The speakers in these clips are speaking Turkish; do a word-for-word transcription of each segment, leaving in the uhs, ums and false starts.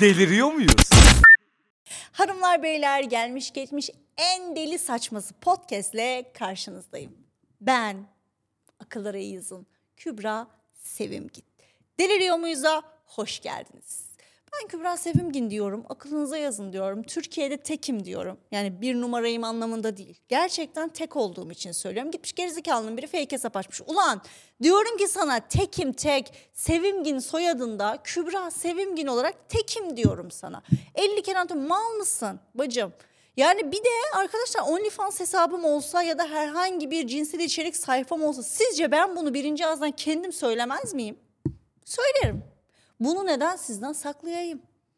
Deliriyor muyuz? Hanımlar beyler, gelmiş geçmiş en deli saçması podcast'le karşınızdayım. Ben akıllara yazın Kübra Sevimgin. Deliriyor muyuz'a hoş geldiniz. Ben Kübra Sevimgin diyorum, akılınıza yazın diyorum. Türkiye'de tekim diyorum. Yani bir numarayım anlamında değil. Gerçekten tek olduğum için söylüyorum. Gitmiş gerizekalının biri fake hesap açmış. Ulan diyorum ki sana tekim tek, Sevimgin soyadında Kübra Sevimgin olarak tekim diyorum sana. elli kere anlatıyorum, mal mısın bacım? Yani bir de arkadaşlar OnlyFans hesabım olsa ya da herhangi bir cinsel içerik sayfam olsa sizce ben bunu birinci ağızdan kendim söylemez miyim? Söylerim. Bunu neden sizden saklayayım?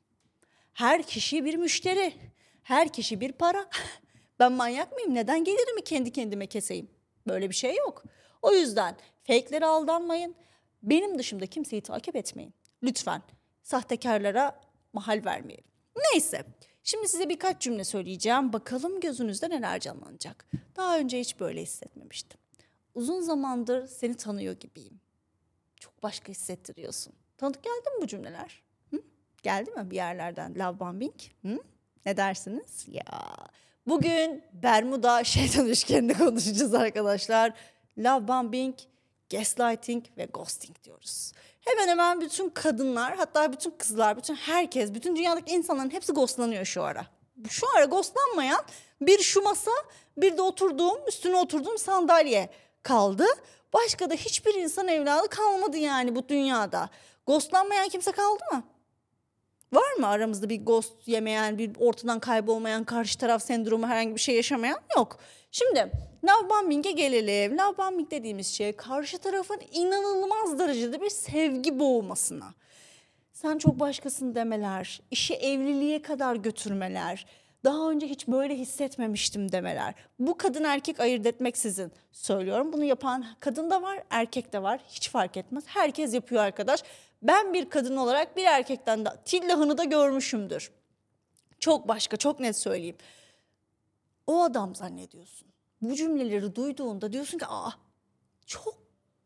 Her kişi bir müşteri. Her kişi bir para. Ben manyak mıyım? Neden gelirimi kendi kendime keseyim? Böyle bir şey yok. O yüzden fake'lere aldanmayın. Benim dışımda kimseyi takip etmeyin. Lütfen sahtekarlara mahal vermeyelim. Neyse. Şimdi size birkaç cümle söyleyeceğim. Bakalım gözünüzde neler canlanacak. Daha önce hiç böyle hissetmemiştim. Uzun zamandır seni tanıyor gibiyim. Çok başka hissettiriyorsun. Tanıdık geldi mi bu cümleler? Hı? Geldi mi bir yerlerden? Love bombing? Hı? Ne dersiniz? Ya bugün Bermuda şeytan üçgenini konuşacağız arkadaşlar. Love bombing, gaslighting ve ghosting diyoruz. Hemen hemen bütün kadınlar, hatta bütün kızlar, bütün herkes, bütün dünyadaki insanların hepsi ghostlanıyor şu ara. Şu ara ghostlanmayan bir şu masa, bir de oturduğum, üstüne oturduğum sandalye kaldı. Başka da hiçbir insan evladı kalmadı yani bu dünyada. Ghostlanmayan kimse kaldı mı? Var mı aramızda bir ghost yemeyen, bir ortadan kaybolmayan, karşı taraf sendromu herhangi bir şey yaşamayan? Yok. Şimdi love bombing'e gelelim. Love bombing dediğimiz şey karşı tarafın inanılmaz derecede bir sevgi boğmasına. Sen çok başkasın demeler, işi evliliğe kadar götürmeler, daha önce hiç böyle hissetmemiştim demeler. Bu kadın erkek ayırt etmeksizin söylüyorum. Bunu yapan kadın da var, erkek de var. Hiç fark etmez. Herkes yapıyor arkadaş. Ben bir kadın olarak bir erkekten de tillahını da görmüşümdür. Çok başka, çok net söyleyeyim. O adam zannediyorsun. Bu cümleleri duyduğunda diyorsun ki aa çok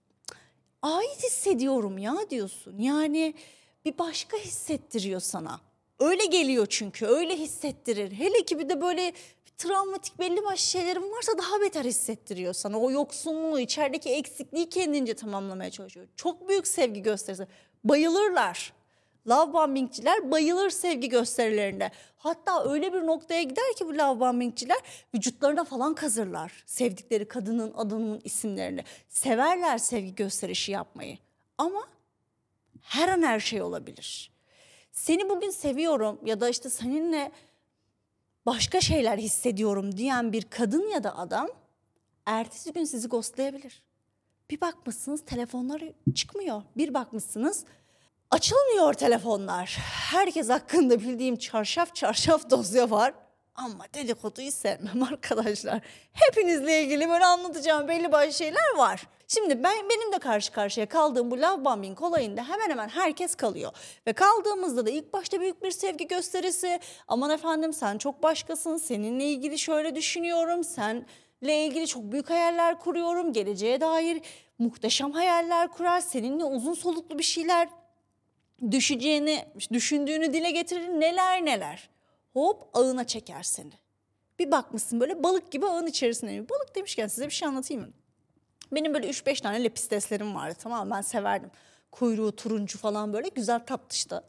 ait hissediyorum ya diyorsun. Yani bir başka hissettiriyor sana. Öyle geliyor çünkü, öyle hissettirir. Hele ki bir de böyle travmatik belli başlı şeylerin varsa daha beter hissettiriyor sana. O yoksunluğu, içerideki eksikliği kendince tamamlamaya çalışıyor. Çok büyük sevgi gösterisi. Bayılırlar. Love bombingçiler bayılır sevgi gösterilerinde. Hatta öyle bir noktaya gider ki bu love bombingçiler vücutlarına falan kazırlar. Sevdikleri kadının adının isimlerini. Severler sevgi gösterişi yapmayı. Ama her an her şey olabilir. Seni bugün seviyorum ya da işte seninle başka şeyler hissediyorum diyen bir kadın ya da adam ertesi gün sizi ghostlayabilir. Bir bakmışsınız telefonlar çıkmıyor. Bir bakmışsınız açılmıyor telefonlar. Herkes hakkında bildiğim çarşaf çarşaf dosya var. Ama dedikoduyu sevmem arkadaşlar. Hepinizle ilgili böyle anlatacağım belli başlı şeyler var. Şimdi ben benim de karşı karşıya kaldığım bu love bombing olayında hemen hemen herkes kalıyor. Ve kaldığımızda da ilk başta büyük bir sevgi gösterisi. Aman efendim sen çok başkasın, seninle ilgili şöyle düşünüyorum, senle ilgili çok büyük hayaller kuruyorum. Geleceğe dair muhteşem hayaller kurar, seninle uzun soluklu bir şeyler düşeceğini, düşündüğünü dile getirir, neler neler. Hop ağına çeker seni. Bir bakmışsın böyle balık gibi ağın içerisinde. Balık demişken size bir şey anlatayım mı? Benim böyle üç beş tane lepisteslerim vardı, tamam mı? Ben severdim. Kuyruğu turuncu falan böyle güzel tatlıştı.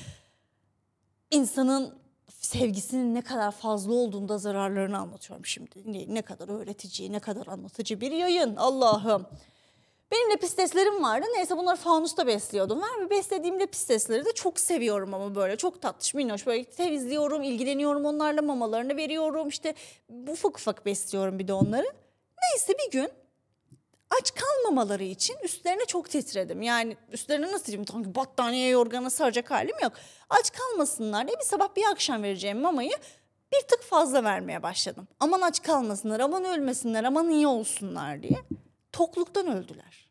İnsanın sevgisinin ne kadar fazla olduğunda zararlarını anlatıyorum şimdi. Ne, ne kadar öğretici, ne kadar anlatıcı bir yayın Allah'ım. Benim lepisteslerim vardı. Neyse bunları fanusta besliyordum. Ve beslediğim lepistesleri de çok seviyorum ama böyle çok tatlış, minnoş. Böyle temizliyorum, ilgileniyorum onlarla, mamalarını veriyorum. İşte ufak ufak besliyorum bir de onları. Neyse bir gün aç kalmamaları için üstlerine çok titredim. Yani üstlerine nasıl diyeyim? Sanki battaniye yorgana saracak halim yok. Aç kalmasınlar diye bir sabah bir akşam vereceğim mamayı bir tık fazla vermeye başladım. Aman aç kalmasınlar, aman ölmesinler, aman iyi olsunlar diye. Tokluktan öldüler.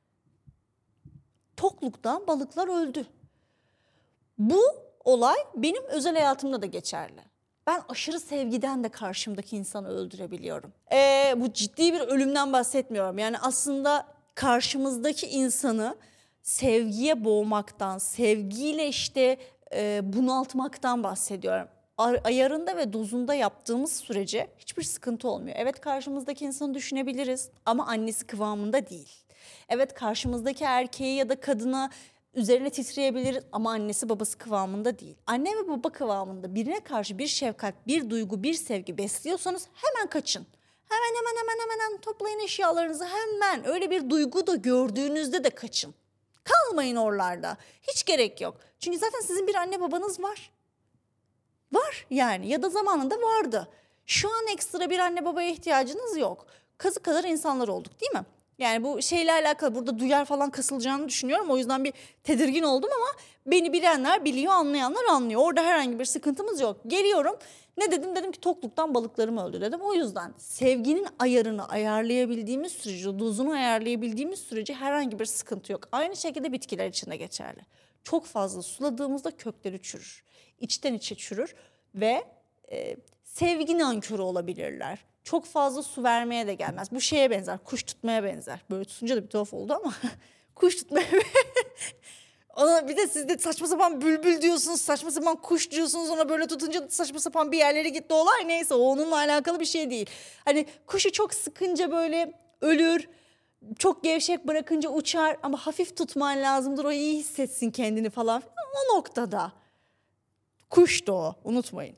Tokluktan balıklar öldü. Bu olay benim özel hayatımda da geçerli. Ben aşırı sevgiden de karşımdaki insanı öldürebiliyorum. Ee, bu ciddi bir ölümden bahsetmiyorum. Yani aslında karşımızdaki insanı sevgiye boğmaktan, sevgiyle işte e, bunaltmaktan bahsediyorum. Ayarında ve dozunda yaptığımız sürece hiçbir sıkıntı olmuyor. Evet, karşımızdaki insanı düşünebiliriz ama annesi kıvamında değil. Evet, karşımızdaki erkeği ya da kadına üzerine titreyebiliriz ama annesi babası kıvamında değil. Anne ve baba kıvamında birine karşı bir şefkat, bir duygu, bir sevgi besliyorsanız hemen kaçın. Hemen hemen hemen hemen hemen toplayın eşyalarınızı, hemen öyle bir duygu da gördüğünüzde de kaçın. Kalmayın oralarda. Hiç gerek yok. Çünkü zaten sizin bir anne babanız var. Var yani, ya da zamanında vardı. Şu an ekstra bir anne babaya ihtiyacınız yok. Kazı kadar insanlar olduk, değil mi? Yani bu şeyle alakalı burada duyar falan kasılacağını düşünüyorum. O yüzden bir tedirgin oldum ama beni bilenler biliyor, anlayanlar anlıyor. Orada herhangi bir sıkıntımız yok. Geliyorum, ne dedim? Dedim ki tokluktan balıklarım öldü dedim. O yüzden sevginin ayarını ayarlayabildiğimiz sürece, dozunu ayarlayabildiğimiz sürece herhangi bir sıkıntı yok. Aynı şekilde bitkiler için de geçerli. Çok fazla suladığımızda kökleri çürür. İçten içe çürür ve e, sevgi nankörü olabilirler. Çok fazla su vermeye de gelmez. Bu şeye benzer, kuş tutmaya benzer. Böyle tutunca da bir tuhaf oldu ama kuş tutmaya ona bir de siz de saçma sapan bülbül diyorsunuz, saçma sapan kuş diyorsunuz, ona böyle tutunca saçma sapan bir yerlere gitti olay, neyse o onunla alakalı bir şey değil. Hani kuşu çok sıkınca böyle ölür, çok gevşek bırakınca uçar ama hafif tutman lazımdır, o iyi hissetsin kendini falan. O noktada kuş da o, unutmayın.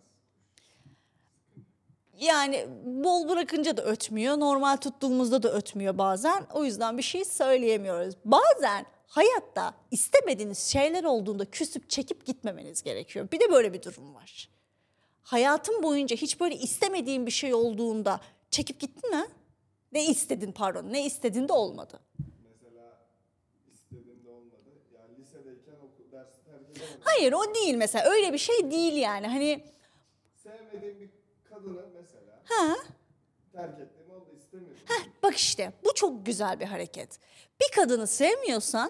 Yani bol bırakınca da ötmüyor, normal tuttuğumuzda da ötmüyor bazen. O yüzden bir şey söyleyemiyoruz. Bazen hayatta istemediğiniz şeyler olduğunda küsüp çekip gitmemeniz gerekiyor. Bir de böyle bir durum var. Hayatın boyunca hiç böyle istemediğin bir şey olduğunda çekip gittin mi? Ne istedin pardon, ne istedin de olmadı. Mesela istediğim de olmadı. Yani lisedeyken okul dersi terk edemedim. Hayır, o değil mesela, öyle bir şey değil yani. Hani sevmediğim bir kadını mesela ha? terk ettiğim oldu, istemiyorum. Heh, bak işte bu çok güzel bir hareket. Bir kadını sevmiyorsan,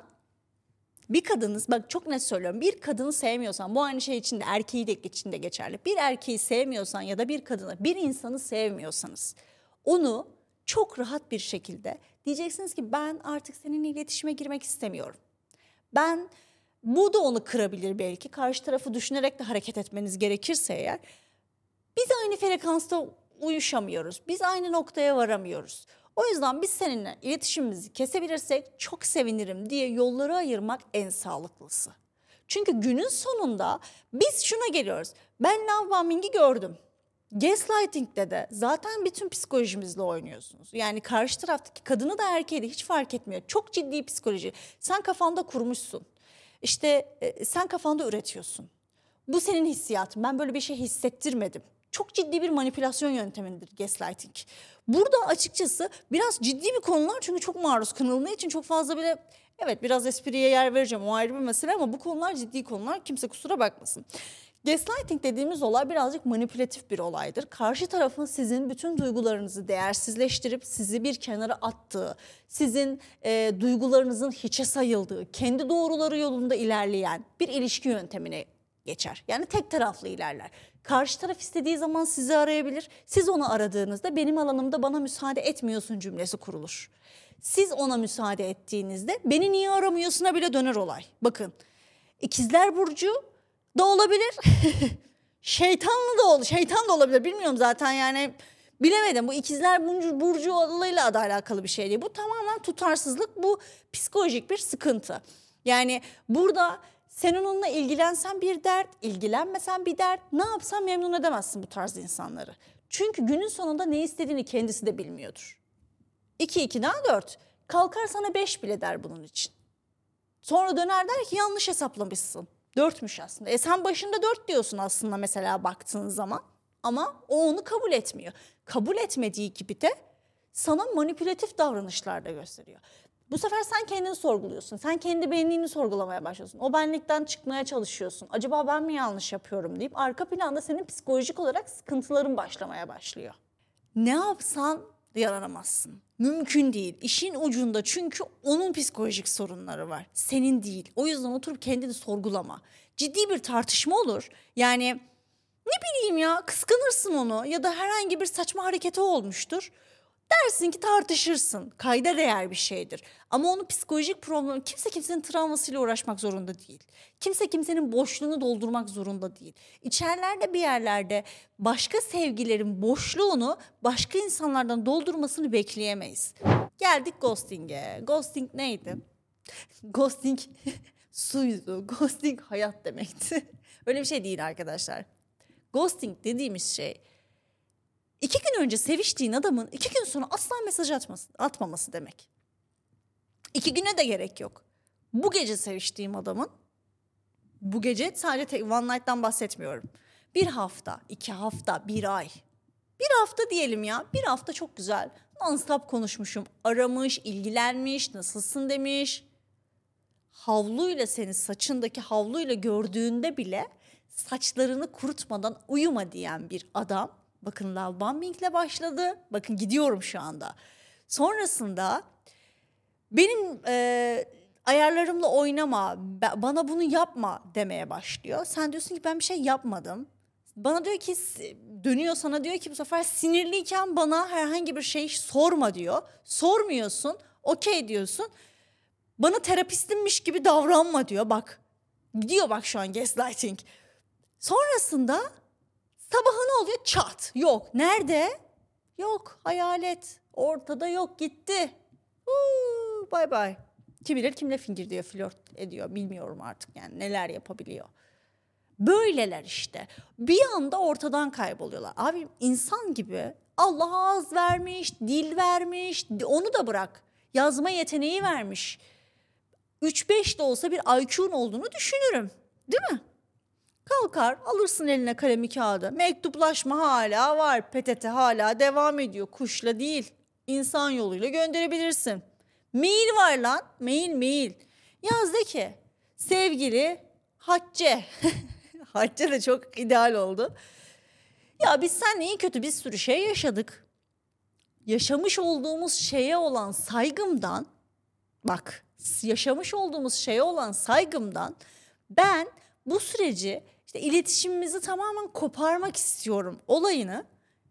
bir kadınız, bak çok net söylüyorum, bir kadını sevmiyorsan, bu aynı şey için de erkeği de için de geçerli. Bir erkeği sevmiyorsan ya da bir kadını, bir insanı sevmiyorsanız onu çok rahat bir şekilde diyeceksiniz ki ben artık seninle iletişime girmek istemiyorum. Ben, bu da onu kırabilir belki, karşı tarafı düşünerek de hareket etmeniz gerekirse eğer. Biz aynı frekansta uyuşamıyoruz. Biz aynı noktaya varamıyoruz. O yüzden biz seninle iletişimimizi kesebilirsek çok sevinirim diye yolları ayırmak en sağlıklısı. Çünkü günün sonunda biz şuna geliyoruz. Ben love bombing'i gördüm. Gaslighting'de de zaten bütün psikolojimizle oynuyorsunuz. Yani karşı taraftaki kadını da erkeği de hiç fark etmiyor. Çok ciddi psikoloji. Sen kafanda kurmuşsun. İşte e, sen kafanda üretiyorsun. Bu senin hissiyatın. Ben böyle bir şey hissettirmedim. Çok ciddi bir manipülasyon yöntemidir gaslighting. Burada açıkçası biraz ciddi bir konular, çünkü çok maruz kılındığı için çok fazla bile, evet biraz espriye yer vereceğim, o ayrı bir mesele ama bu konular ciddi konular, kimse kusura bakmasın. Gaslighting dediğimiz olay birazcık manipülatif bir olaydır. Karşı tarafın sizin bütün duygularınızı değersizleştirip sizi bir kenara attığı, sizin e, duygularınızın hiçe sayıldığı, kendi doğruları yolunda ilerleyen bir ilişki yöntemine geçer. Yani tek taraflı ilerler. Karşı taraf istediği zaman sizi arayabilir. Siz onu aradığınızda benim alanımda bana müsaade etmiyorsun cümlesi kurulur. Siz ona müsaade ettiğinizde beni niye aramıyorsun'a bile döner olay. Bakın, İkizler Burcu da olabilir. Şeytanlı da olur. Şeytan da olabilir. Bilmiyorum zaten yani, bilemedim. Bu İkizler Burcu, Burcu olayıyla da alakalı bir şey değil. Bu tamamen tutarsızlık. Bu psikolojik bir sıkıntı. Yani burada sen onunla ilgilensen bir dert, ilgilenmesen bir dert. Ne yapsan memnun edemezsin bu tarz insanları. Çünkü günün sonunda ne istediğini kendisi de bilmiyordur. İki ikiden dört. Kalkar sana beş bile der bunun için. Sonra döner der ki yanlış hesaplamışsın. Dörtmüş aslında. E sen başında dört diyorsun aslında mesela baktığın zaman. Ama o onu kabul etmiyor. Kabul etmediği gibi de sana manipülatif davranışlar da gösteriyor. Bu sefer sen kendini sorguluyorsun. Sen kendi benliğini sorgulamaya başlıyorsun. O benlikten çıkmaya çalışıyorsun. Acaba ben mi yanlış yapıyorum deyip arka planda senin psikolojik olarak sıkıntıların başlamaya başlıyor. Ne yapsan yaranamazsın. Mümkün değil. İşin ucunda, çünkü onun psikolojik sorunları var. Senin değil. O yüzden oturup kendini sorgulama. Ciddi bir tartışma olur. Yani ne bileyim ya, kıskanırsın onu ya da herhangi bir saçma hareketi olmuştur. Dersin ki tartışırsın. Kayda değer bir şeydir. Ama onun psikolojik problemi, kimse kimsenin travmasıyla uğraşmak zorunda değil. Kimse kimsenin boşluğunu doldurmak zorunda değil. İçerilerde bir yerlerde başka sevgilerin boşluğunu başka insanlardan doldurmasını bekleyemeyiz. Geldik ghosting'e. Ghosting neydi? Ghosting suydu. Ghosting hayat demekti. Öyle bir şey değil arkadaşlar. Ghosting dediğimiz şey, İki gün önce seviştiğin adamın iki gün sonra asla mesaj atması, atmaması demek. İki güne de gerek yok. Bu gece seviştiğim adamın, bu gece sadece tek, one night'tan bahsetmiyorum. Bir hafta, iki hafta, bir ay. Bir hafta diyelim ya, bir hafta çok güzel. Non-stop konuşmuşum, aramış, ilgilenmiş, nasılsın demiş. Havluyla seni saçındaki havluyla gördüğünde bile saçlarını kurutmadan uyuma diyen bir adam. Bakın love bombing'le başladı. Bakın gidiyorum şu anda. Sonrasında benim e, ayarlarımla oynama, bana bunu yapma demeye başlıyor. Sen diyorsun ki ben bir şey yapmadım. Bana diyor ki, dönüyor sana diyor ki bu sefer sinirliyken bana herhangi bir şey sorma diyor. Sormuyorsun, okey diyorsun. Bana terapistimmiş gibi davranma diyor. Bak gidiyor bak şu an gaslighting. Sonrasında sabaha ne oluyor? Çat. Yok. Nerede? Yok. Hayalet. Ortada yok. Gitti. Uuu, bye bye. Kim bilir kimle fingir diyor, flört ediyor. Bilmiyorum artık yani neler yapabiliyor. Böyleler işte. Bir anda ortadan kayboluyorlar. Abi insan gibi Allah ağız vermiş, dil vermiş. Onu da bırak. Yazma yeteneği vermiş. üç beş de olsa bir I Q'un olduğunu düşünürüm. Değil mi? Kalkar alırsın eline kalemi kağıdı. Mektuplaşma hala var. P T T hala devam ediyor. Kuşla değil. İnsan yoluyla gönderebilirsin. Mail var lan. Mail mail. Yaz de ki sevgili Hatice. Hatice de çok ideal oldu. Ya biz seninle iyi kötü bir sürü şey yaşadık. Yaşamış olduğumuz şeye olan saygımdan, bak yaşamış olduğumuz şeye olan saygımdan ben bu süreci işte iletişimimizi tamamen koparmak istiyorum olayını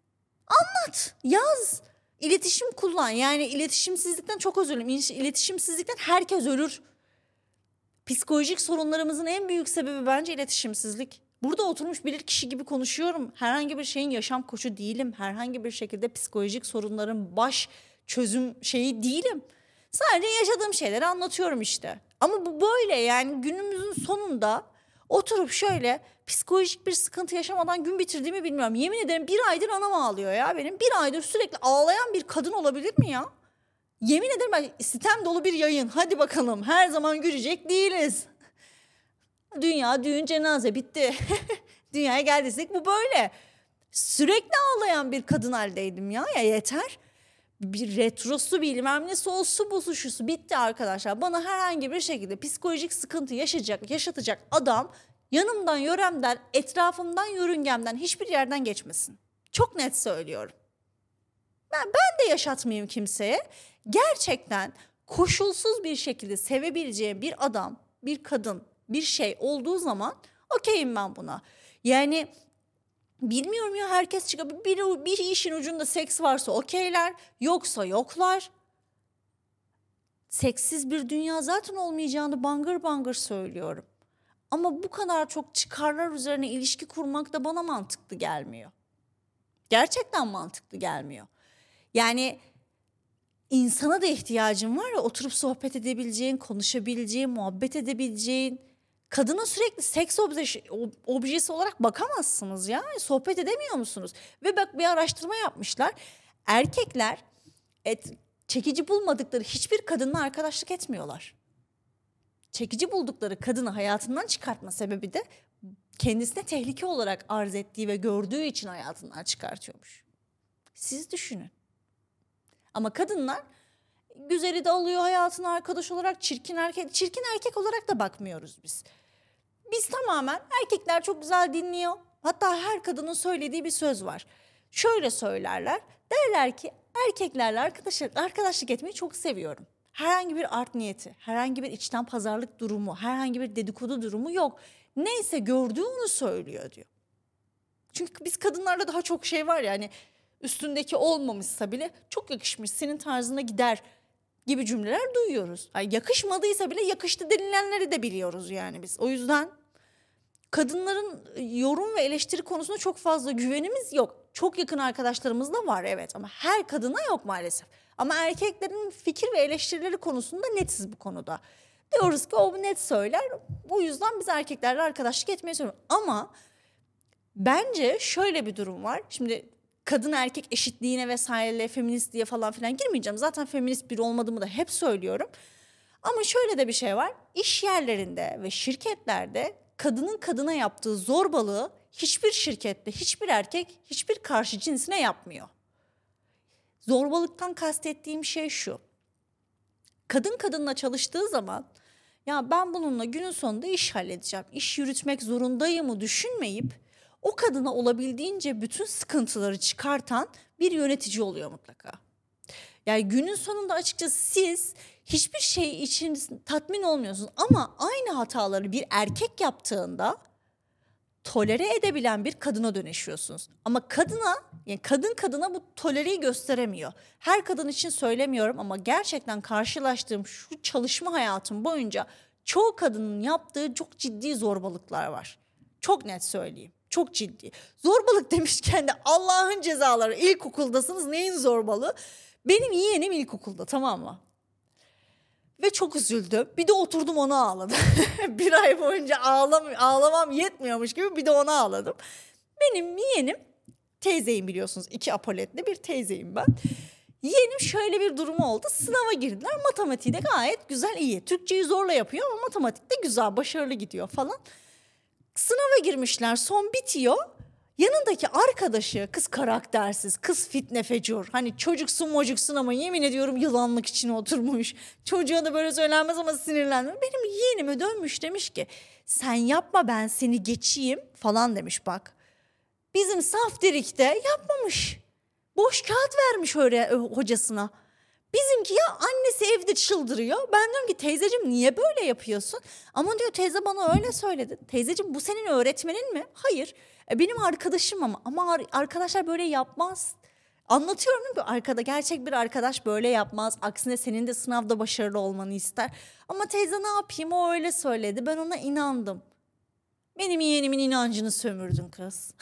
anlat, yaz. İletişim kullan. Yani iletişimsizlikten çok özür dilerim. İletişimsizlikten herkes ölür. Psikolojik sorunlarımızın en büyük sebebi bence iletişimsizlik. Burada oturmuş bilir kişi gibi konuşuyorum. Herhangi bir şeyin yaşam koçu değilim. Herhangi bir şekilde psikolojik sorunların baş çözüm şeyi değilim. Sadece yaşadığım şeyleri anlatıyorum işte. Ama bu böyle yani günümüzün sonunda oturup şöyle psikolojik bir sıkıntı yaşamadan gün bitirdiğimi bilmiyorum. Yemin ederim bir aydır anam ağlıyor ya benim. Bir aydır sürekli ağlayan bir kadın olabilir mi ya? Yemin ederim ben sitem dolu bir yayın. Hadi bakalım her zaman gülecek değiliz. Dünya, düğün, cenaze bitti. Dünyaya geldiysek bu böyle. Sürekli ağlayan bir kadın haldeydim ya. Ya yeter. Bir retrosu bilmem ne soğusu bozuşusu bitti arkadaşlar. Bana herhangi bir şekilde psikolojik sıkıntı yaşayacak, yaşatacak adam yanımdan, yöremden, etrafımdan, yörüngemden hiçbir yerden geçmesin. Çok net söylüyorum. Ben, ben de yaşatmayayım kimseye. Gerçekten koşulsuz bir şekilde sevebileceğim bir adam, bir kadın, bir şey olduğu zaman okeyim ben buna. Yani bilmiyorum ya herkes çıkıp bir, bir işin ucunda seks varsa okeyler, yoksa yoklar. Seksiz bir dünya zaten olmayacağını bangır bangır söylüyorum. Ama bu kadar çok çıkarlar üzerine ilişki kurmak da bana mantıklı gelmiyor. Gerçekten mantıklı gelmiyor. Yani insana da ihtiyacın var ya oturup sohbet edebileceğin, konuşabileceğin, muhabbet edebileceğin. Kadına sürekli seks objesi, objesi olarak bakamazsınız ya. Sohbet edemiyor musunuz? Ve bak bir araştırma yapmışlar. Erkekler et, çekici bulmadıkları hiçbir kadınla arkadaşlık etmiyorlar. Çekici buldukları kadını hayatından çıkartma sebebi de kendisine tehlike olarak arz ettiği ve gördüğü için hayatından çıkartıyormuş. Siz düşünün. Ama kadınlar güzeli de alıyor hayatına arkadaş olarak, çirkin erkek, çirkin erkek olarak da bakmıyoruz biz. Biz tamamen erkekler çok güzel dinliyor. Hatta her kadının söylediği bir söz var. Şöyle söylerler. Derler ki erkeklerle arkadaşlık, arkadaşlık etmeyi çok seviyorum. Herhangi bir art niyeti, herhangi bir içten pazarlık durumu, herhangi bir dedikodu durumu yok. Neyse gördüğü onu söylüyor diyor. Çünkü biz kadınlarda daha çok şey var yani üstündeki olmamışsa bile çok yakışmış, senin tarzına gider gibi cümleler duyuyoruz. Yani yakışmadıysa bile yakıştı denilenleri de biliyoruz yani biz. O yüzden kadınların yorum ve eleştiri konusunda çok fazla güvenimiz yok. Çok yakın arkadaşlarımız da var evet ama her kadına yok maalesef. Ama erkeklerin fikir ve eleştirileri konusunda netiz bu konuda. Diyoruz ki o net söyler. Bu yüzden biz erkeklerle arkadaşlık etmeye çalışıyoruz. Ama bence şöyle bir durum var. Şimdi kadın erkek eşitliğine vesaire, feminist diye falan filan girmeyeceğim. Zaten feminist biri olmadığımı da hep söylüyorum. Ama şöyle de bir şey var. İş yerlerinde ve şirketlerde kadının kadına yaptığı zorbalığı hiçbir şirkette, hiçbir erkek, hiçbir karşı cinsine yapmıyor. Zorbalıktan kastettiğim şey şu. Kadın kadınla çalıştığı zaman ya ben bununla günün sonunda iş halledeceğim, iş yürütmek zorundayımı düşünmeyip o kadına olabildiğince bütün sıkıntıları çıkartan bir yönetici oluyor mutlaka. Yani günün sonunda açıkçası siz hiçbir şey için tatmin olmuyorsunuz ama aynı hataları bir erkek yaptığında tolere edebilen bir kadına dönüşüyorsunuz. Ama kadına, yani kadın kadına bu tolereyi gösteremiyor. Her kadın için söylemiyorum ama gerçekten karşılaştığım şu çalışma hayatım boyunca çoğu kadının yaptığı çok ciddi zorbalıklar var. Çok net söyleyeyim. Çok ciddi. Zorbalık demişken de Allah'ın cezaları, ilkokuldasınız, neyin zorbalığı? Benim yeğenim ilkokulda, tamam mı? Ve çok üzüldüm. Bir de oturdum ona ağladım. Bir ay boyunca ağlam ağlamam yetmiyormuş gibi bir de ona ağladım. Benim yeğenim, teyzeyim biliyorsunuz. İki apoletli bir teyzeyim ben. Yeğenim şöyle bir durumu oldu. Sınava girdiler. Matematiği de gayet güzel, iyi. Türkçeyi zorla yapıyor ama matematikte güzel, başarılı gidiyor falan. Sınava girmişler, son bitiyor. Yanındaki arkadaşı kız karaktersiz, kız fitne fecur. Hani çocuksun mocuksun ama yemin ediyorum yılanlık içine oturmuş. Çocuğa da böyle söylenmez ama sinirlenmiyor. Benim yeğenime dönmüş, demiş ki sen yapma ben seni geçeyim falan demiş bak. Bizim Saftirik'te yapmamış. Boş kağıt vermiş öyle hocasına. Bizimki ya annesi evde çıldırıyor. Ben diyorum ki teyzeciğim niye böyle yapıyorsun? Ama diyor teyze bana öyle söyledi. Teyzeciğim bu senin öğretmenin mi? Hayır. E, benim arkadaşım ama. Ama arkadaşlar böyle yapmaz. Anlatıyorum değil mi? Arkada gerçek bir arkadaş böyle yapmaz. Aksine senin de sınavda başarılı olmanı ister. Ama teyze ne yapayım o öyle söyledi. Ben ona inandım. Benim yeğenimin inancını sömürdün kız.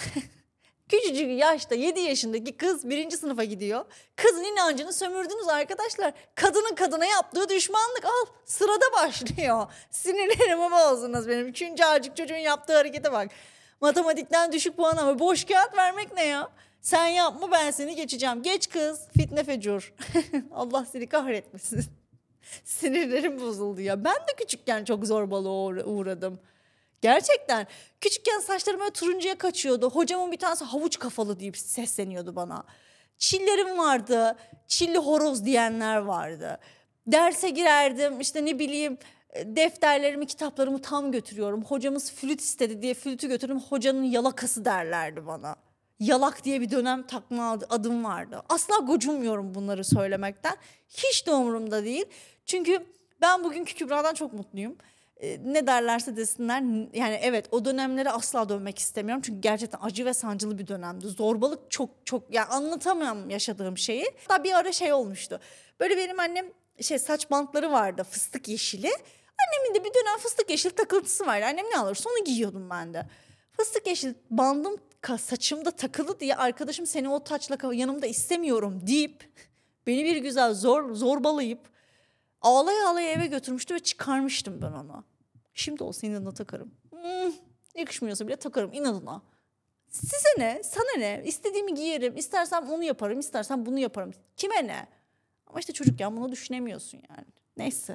Küçücük yaşta yedi yaşındaki kız birinci sınıfa gidiyor. Kızın inancını sömürdünüz arkadaşlar. Kadının kadına yaptığı düşmanlık al sırada başlıyor. Sinirlerimi bozdunuz benim. Üçüncü acık çocuğun yaptığı harekete bak. Matematikten düşük puan ama boş kağıt vermek ne ya? Sen yapma ben seni geçeceğim. Geç kız fitne fecur. Allah seni kahretmesin. Sinirlerim bozuldu ya. Ben de küçükken çok zorbalığa uğradım. Gerçekten küçükken saçlarım böyle turuncuya kaçıyordu. Hocamın bir tanesi havuç kafalı deyip sesleniyordu bana. Çillerim vardı. Çilli horoz diyenler vardı. Derse girerdim işte ne bileyim defterlerimi kitaplarımı tam götürüyorum. Hocamız flüt istedi diye flütü götürdüm. Hocanın yalakası derlerdi bana. Yalak diye bir dönem takma adım vardı. Asla gocunmuyorum bunları söylemekten. Hiç de umurumda değil. Çünkü ben bugünkü Kübra'dan çok mutluyum. Ne derlerse desinler yani evet o dönemlere asla dönmek istemiyorum. Çünkü gerçekten acı ve sancılı bir dönemdi. Zorbalık çok çok yani anlatamam yaşadığım şeyi. Hatta bir ara şey olmuştu. Böyle benim annem şey saç bantları vardı fıstık yeşili. Annemin de bir dönem fıstık yeşili takıntısı vardı. Annem ne alırsa onu giyiyordum ben de. Fıstık yeşil bandım saçımda takılı diye arkadaşım seni o taçla yanımda istemiyorum deyip beni bir güzel zor zorbalayıp ağlaya ağlaya eve götürmüştü ve çıkarmıştım ben onu. Şimdi olsa inadına takarım. Hmm, yakışmıyorsa bile takarım inadına. Size ne? Sana ne? İstediğimi giyerim. İstersem onu yaparım. İstersem bunu yaparım. Kime ne? Ama işte çocukken bunu düşünemiyorsun yani. Neyse.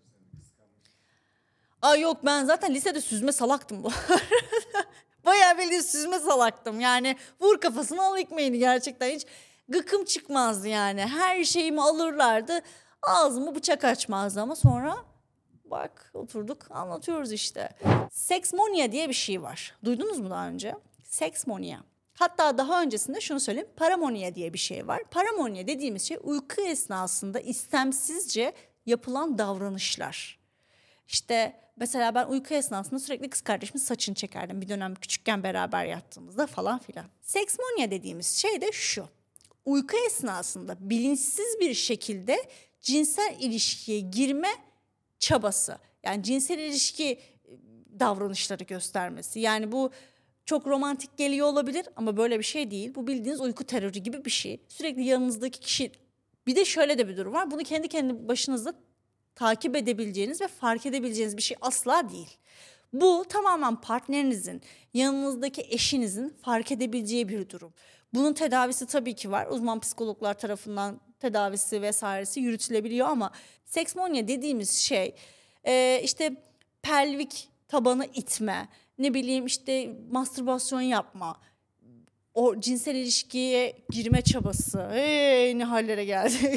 Aa yok ben zaten lisede süzme salaktım bu arada. Bayağı bildiğin süzme salaktım. Yani vur kafasına al ekmeğini gerçekten. Hiç gıkım çıkmazdı yani. Her şeyimi alırlardı. Ağzımı bıçak açmazdı ama sonra bak oturduk anlatıyoruz işte. Seksmonia diye bir şey var. Duydunuz mu daha önce? Seksmonia. Hatta daha öncesinde şunu söyleyeyim. Paramonia diye bir şey var. Paramonia dediğimiz şey uyku esnasında istemsizce yapılan davranışlar. İşte mesela ben uyku esnasında sürekli kız kardeşimin saçını çekerdim. Bir dönem küçükken beraber yattığımızda falan filan. Seksmonia dediğimiz şey de şu. uyku esnasında bilinçsiz bir şekilde cinsel ilişkiye girme çabası. Yani cinsel ilişki davranışları göstermesi. Yani bu çok romantik geliyor olabilir ama böyle bir şey değil. Bu bildiğiniz uyku terörü gibi bir şey. Sürekli yanınızdaki kişi, bir de şöyle de bir durum var. Bunu kendi kendi başınızda takip edebileceğiniz ve fark edebileceğiniz bir şey asla değil. Bu tamamen partnerinizin, yanınızdaki eşinizin fark edebileceği bir durum. Bunun tedavisi tabii ki var. Uzman psikologlar tarafından tedavisi vesairesi yürütülebiliyor ama seksmonya dediğimiz şey e, işte pelvik tabanı itme, ne bileyim işte mastürbasyon yapma, o cinsel ilişkiye girme çabası, hey, ne hallere geldi,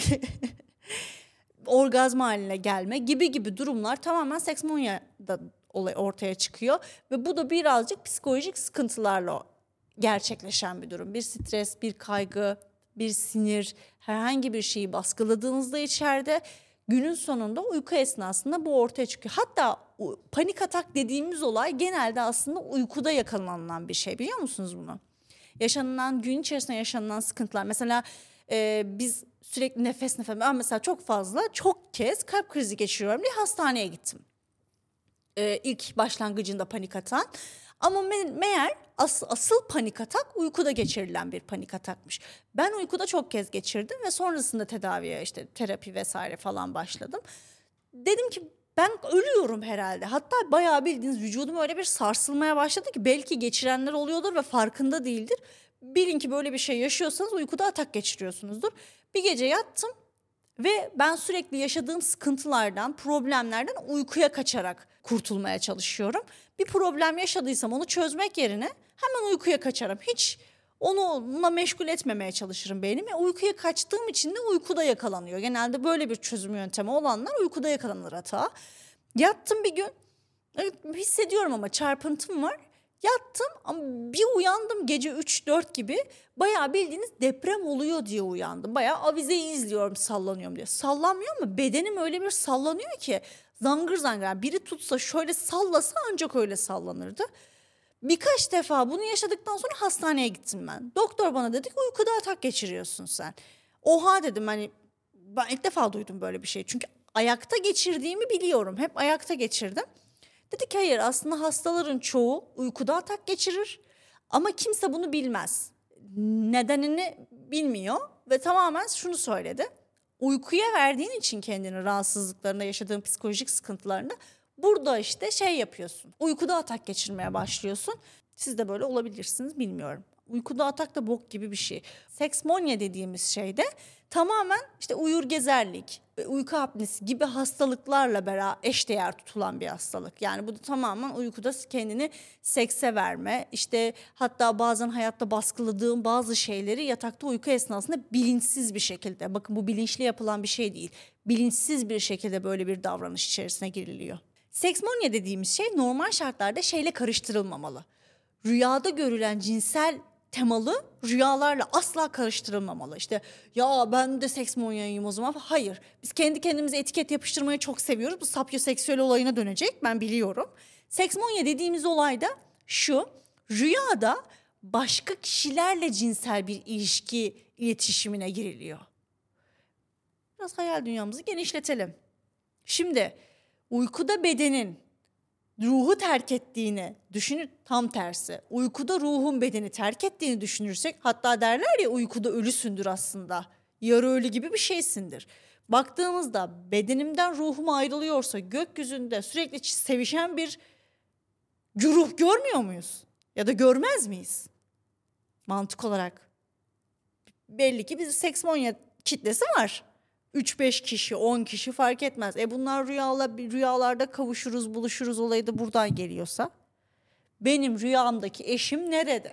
orgazm haline gelme gibi gibi durumlar tamamen seksmonyada olay ortaya çıkıyor ve bu da birazcık psikolojik sıkıntılarla gerçekleşen bir durum. Bir stres, bir kaygı, bir sinir, herhangi bir şeyi baskıladığınızda içeride günün sonunda uyku esnasında bu ortaya çıkıyor. Hatta panik atak dediğimiz olay genelde aslında uykuda yakalanılan bir şey, biliyor musunuz bunu? Yaşanılan, gün içerisinde yaşanılan sıkıntılar. Mesela e, biz sürekli nefes nefes, ben mesela çok fazla, çok kez kalp krizi geçiriyorum diye hastaneye gittim. E, ilk başlangıcında panik atan. Ama me- meğer as- asıl panik atak uykuda geçirilen bir panik atakmış. Ben uykuda çok kez geçirdim ve sonrasında tedaviye, işte terapi vesaire falan başladım. Dedim ki ben ölüyorum herhalde. Hatta bayağı bildiğiniz vücudum öyle bir sarsılmaya başladı ki belki geçirenler oluyordur ve farkında değildir. Bilin ki böyle bir şey yaşıyorsanız uykuda atak geçiriyorsunuzdur. Bir gece yattım ve ben sürekli yaşadığım sıkıntılardan, problemlerden uykuya kaçarak kurtulmaya çalışıyorum. Bir problem yaşadıysam onu çözmek yerine hemen uykuya kaçarım. Hiç onunla meşgul etmemeye çalışırım beynimi. Uykuya kaçtığım için de uykuda yakalanıyor. Genelde böyle bir çözüm yöntemi olanlar uykuda yakalanır hata. Yattım bir gün, hissediyorum ama çarpıntım var. Yattım ama bir uyandım gece üç dört gibi, bayağı bildiğiniz deprem oluyor diye uyandım. Bayağı avizeyi izliyorum, sallanıyorum diye. Sallanmıyor ama bedenim öyle bir sallanıyor ki zangır zangır. Yani biri tutsa şöyle sallasa ancak öyle sallanırdı. Birkaç defa bunu yaşadıktan sonra hastaneye gittim ben. Doktor bana dedi ki uykuda atak geçiriyorsun sen. Oha dedim, hani ben ilk defa duydum böyle bir şey. Çünkü ayakta geçirdiğimi biliyorum. Hep ayakta geçirdim. Dedi ki hayır, aslında hastaların çoğu uykuda atak geçirir ama kimse bunu bilmez. Nedenini bilmiyor ve tamamen şunu söyledi. Uykuya verdiğin için kendini, rahatsızlıklarında, yaşadığın psikolojik sıkıntılarında burada işte şey yapıyorsun. Uykuda atak geçirmeye başlıyorsun. Siz de böyle olabilirsiniz, bilmiyorum. Uykuda atak da bok gibi bir şey. Seksmonya dediğimiz şey de tamamen işte uyur gezerlik, uyku apnesi gibi hastalıklarla beraber eşdeğer tutulan bir hastalık. Yani bu da tamamen uykuda kendini sekse verme, işte hatta bazen hayatta baskıladığım bazı şeyleri yatakta uyku esnasında bilinçsiz bir şekilde, bakın bu bilinçli yapılan bir şey değil, bilinçsiz bir şekilde böyle bir davranış içerisine giriliyor. Seksmonya dediğimiz şey normal şartlarda şeyle karıştırılmamalı. Rüyada görülen cinsel temalı rüyalarla asla karıştırılmamalı. İşte ya ben de seksmonyayım o zaman. Hayır. Biz kendi kendimize etiket yapıştırmayı çok seviyoruz. Bu sapyoseksüel olayına dönecek, ben biliyorum. Seksmonya dediğimiz olay da şu: rüyada başka kişilerle cinsel bir ilişki iletişimine giriliyor. Biraz hayal dünyamızı genişletelim. Şimdi uykuda bedenin ruhu terk ettiğini düşünür, tam tersi. Uykuda ruhun bedeni terk ettiğini düşünürsek, hatta derler ya uykuda ölüsündür aslında. Yarı ölü gibi bir şeysindir. Baktığımızda bedenimden ruhum ayrılıyorsa gökyüzünde sürekli sevişen bir ruh görmüyor muyuz? Ya da görmez miyiz? Mantık olarak. Belli ki bir seksmonya kitlesi var. üç beş kişi, on kişi fark etmez. E bunlar rüyala, rüyalarda kavuşuruz, buluşuruz olayı da buradan geliyorsa, benim rüyamdaki eşim nerede?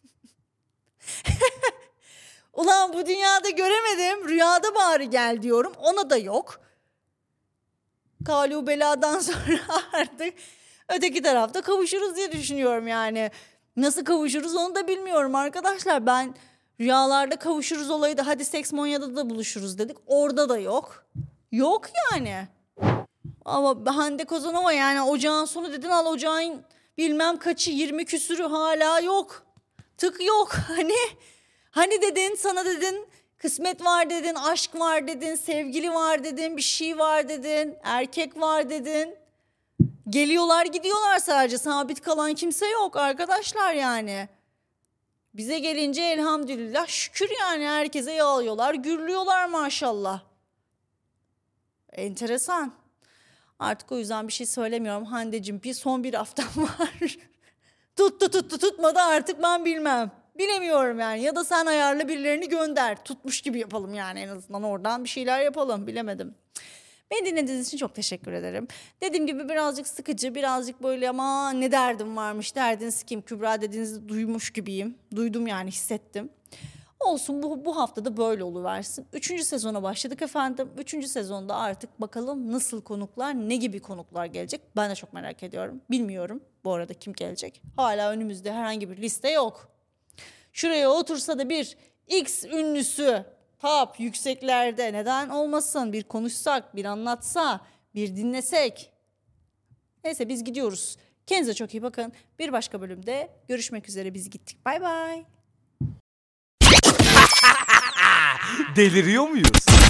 Ulan bu dünyada göremedim, rüyada bari gel diyorum, ona da yok. Kalu beladan sonra artık öteki tarafta kavuşuruz diye düşünüyorum yani. Nasıl kavuşuruz onu da bilmiyorum arkadaşlar. Ben rüyalarda kavuşuruz olayı da hadi seksmonyada da buluşuruz dedik. Orada da yok. Yok yani. Ama Hande Kozanova, yani ocağın sonu dedin, al ocağın bilmem kaçı, yirmi küsürü hala yok. Tık yok. Hani hani dedin, sana dedin Kısmet var dedin, aşk var dedin, sevgili var dedin, bir şey var dedin, erkek var dedin. Geliyorlar gidiyorlar sadece, sabit kalan kimse yok arkadaşlar yani. Bize gelince elhamdülillah şükür yani herkese yağlıyorlar, gürlüyorlar maşallah. Enteresan. Artık o yüzden bir şey söylemiyorum Hande'cim, bir son bir haftam var. Tuttu tuttu tutmadı artık ben bilmem. Bilemiyorum yani, ya da sen ayarla birilerini gönder. Tutmuş gibi yapalım yani, en azından oradan bir şeyler yapalım, bilemedim. Beni dinlediğiniz için çok teşekkür ederim. Dediğim gibi birazcık sıkıcı, birazcık böyle ama ne derdim varmış, derdiniz kim Kübra dediğinizi duymuş gibiyim. Duydum yani, hissettim. Olsun, bu, bu haftada böyle oluversin. Üçüncü sezona başladık efendim. Üçüncü sezonda artık bakalım nasıl konuklar, ne gibi konuklar gelecek. Ben de çok merak ediyorum. Bilmiyorum bu arada kim gelecek. Hala önümüzde herhangi bir liste yok. Şuraya otursa da bir X ünlüsü top yükseklerde, neden olmasın, bir konuşsak, bir anlatsa, bir dinlesek. Neyse biz gidiyoruz. Kendinize çok iyi bakın. Bir başka bölümde görüşmek üzere, biz gittik. Bay bay. Deliriyor muyuz?